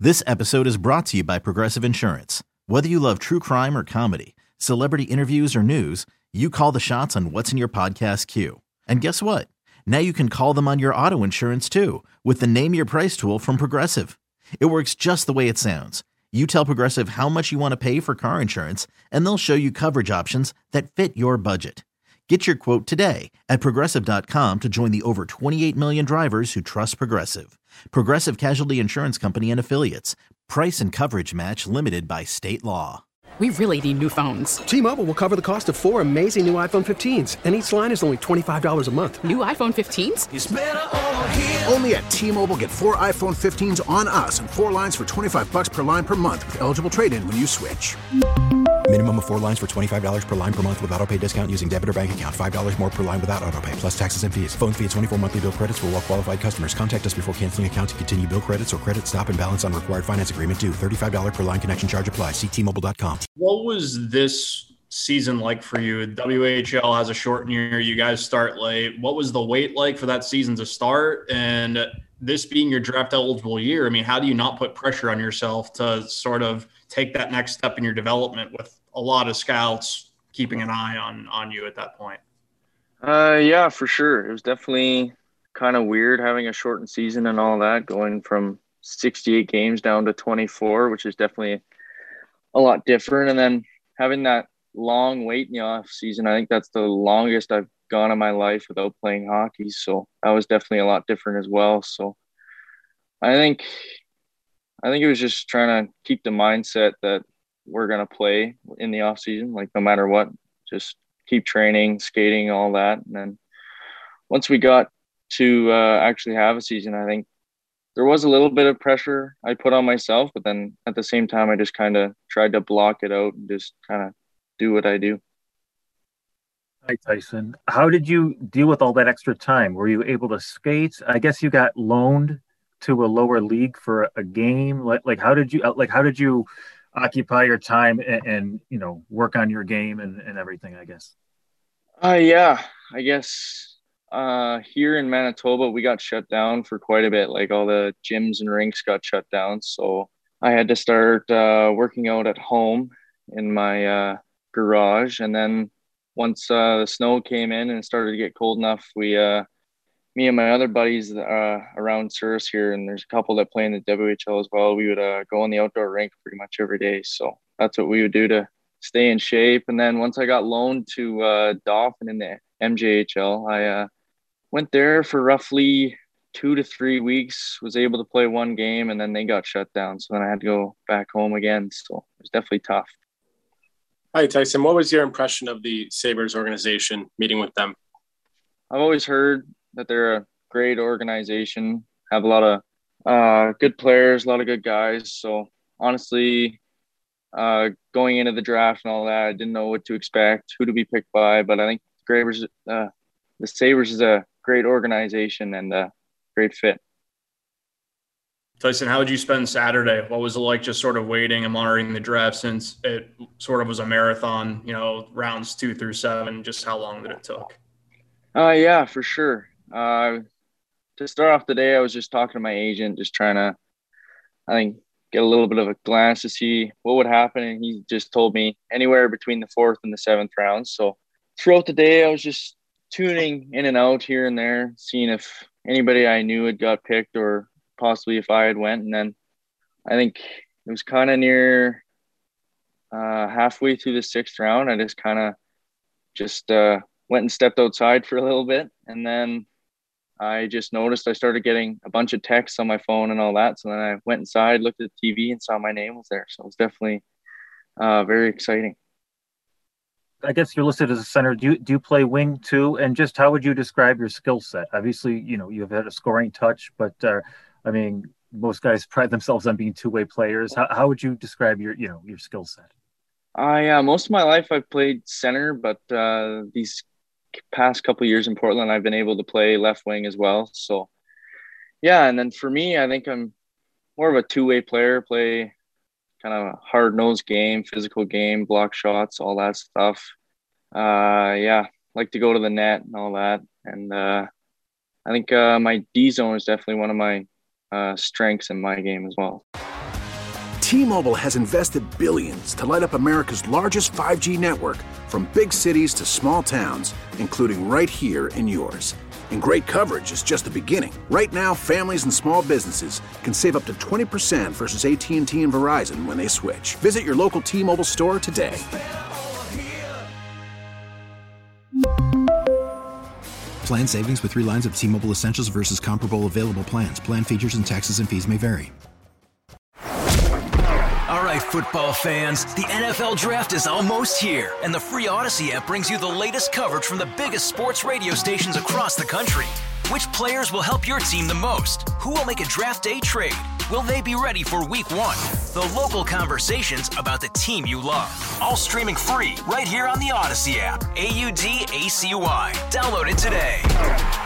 This episode is brought to you by Progressive Insurance. Whether you love true crime or comedy, celebrity interviews or news, you call the shots on what's in your podcast queue. And guess what? Now you can call them on your auto insurance too with the Name Your Price tool from Progressive. It works just the way it sounds. You tell Progressive how much you want to pay for car insurance, and they'll show you coverage options that fit your budget. Get your quote today at Progressive.com to join the over 28 million drivers who trust Progressive. Progressive Casualty Insurance Company and Affiliates. Price and coverage match limited by state law. We really need new phones. T-Mobile will cover the cost of 4 amazing new iPhone 15s, and each line is only $25 a month. New iPhone 15s? It's better over here. Only at T-Mobile, get 4 iPhone 15s on us and 4 lines for $25 per line per month with eligible trade-in when you switch. Minimum of 4 lines for $25 per line per month with autopay discount using debit or bank account. $5 more per line without autopay, plus taxes and fees. Phone fee at 24 monthly bill credits for well-qualified customers. Contact us before canceling account to continue bill credits or credit stop and balance on required finance agreement due. $35 per line connection charge applies. See T-Mobile.com. What was this season like for you? WHL has a short year. You guys start late. What was the wait like for that season to start? And this being your draft eligible year, I mean, how do you not put pressure on yourself to sort of take that next step in your development with a lot of scouts keeping an eye on you at that point? Yeah, for sure. It was definitely kind of weird having a shortened season and all that, going from 68 games down to 24, which is definitely a lot different. And then having that long wait in the off season, I think that's the longest I've gone in my life without playing hockey. So that was definitely a lot different as well. So I think it was just trying to keep the mindset that we're going to play in the off season, like no matter what, just keep training, skating, all that. And then once we got to actually have a season, I think there was a little bit of pressure I put on myself, but then at the same time, I just kind of tried to block it out and just kind of do what I do. Hi, Tyson. How did you deal with all that extra time? Were you able to skate? I guess you got loaned to a lower league for a game. Like how did you occupy your time and work on your game and everything, I guess? Yeah, I guess here in Manitoba, we got shut down for quite a bit. Like all the gyms and rinks got shut down. So I had to start working out at home in my garage. And then once the snow came in and it started to get cold enough, me and my other buddies around Souris here, and there's a couple that play in the WHL as well, we would go on the outdoor rink pretty much every day. So that's what we would do to stay in shape. And then once I got loaned to Dauphin in the MJHL, I went there for roughly 2 to 3 weeks, was able to play one game, and then they got shut down. So then I had to go back home again. So it was definitely tough. Hi, Tyson. What was your impression of the Sabres organization, meeting with them? I've always heard that they're a great organization, have a lot of good players, a lot of good guys. So honestly, going into the draft and all that, I didn't know what to expect, who to be picked by, but I think the Sabres is a great organization and a great fit. Tyson, how would you spend Saturday? What was it like just sort of waiting and monitoring the draft, since it sort of was a marathon, rounds 2 through 7, just how long did it took? Yeah, for sure. To start off the day, I was just talking to my agent, just trying to, I think, get a little bit of a glance to see what would happen. And he just told me anywhere between the 4th and the 7th round. So throughout the day, I was just tuning in and out here and there, seeing if anybody I knew had got picked or possibly if I had went. And then I think it was kind of near halfway through the 6th round. I just kind of went and stepped outside for a little bit. And then I just noticed I started getting a bunch of texts on my phone and all that. So then I went inside, looked at the TV, and saw my name was there. So it was definitely very exciting. I guess you're listed as a center. Do you play wing too? And just how would you describe your skill set? Obviously, you've had a scoring touch, but most guys pride themselves on being two-way players. How would you describe your skill set? Yeah, most of my life I've played center, but these past couple of years in Portland, I've been able to play left wing as well. So yeah, and then for me, I think I'm more of a two-way player, play kind of a hard-nosed game, physical game, block shots, all that stuff. Like to go to the net and all that. And I think my D zone is definitely one of my strengths in my game as well. T-Mobile has invested billions to light up America's largest 5G network, from big cities to small towns, including right here in yours. And great coverage is just the beginning. Right now, families and small businesses can save up to 20% versus AT&T and Verizon when they switch. Visit your local T-Mobile store today. Plan savings with 3 lines of T-Mobile Essentials versus comparable available plans. Plan features and taxes and fees may vary. All right, football fans, the NFL Draft is almost here, and the free Odyssey app brings you the latest coverage from the biggest sports radio stations across the country. Which players will help your team the most? Who will make a draft day trade? Will they be ready for week 1? The local conversations about the team you love. All streaming free right here on the Odyssey app. AUDACY. Download it today.